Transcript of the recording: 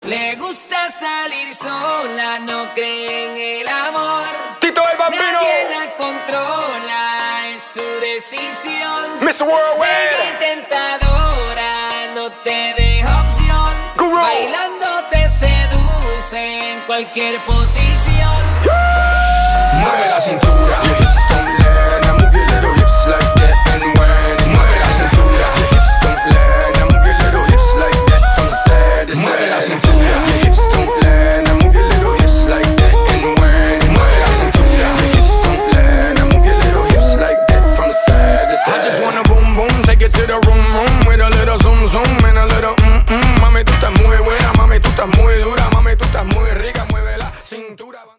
Le gusta salir sola, no cree en el amor. Tito el Bambino. Nadie la controla, es su decisión. Mr. Worldwide. Bella y tentadora, no te deja opción. Guru. Bailando te seduce en cualquier posición. Mueve la cintura.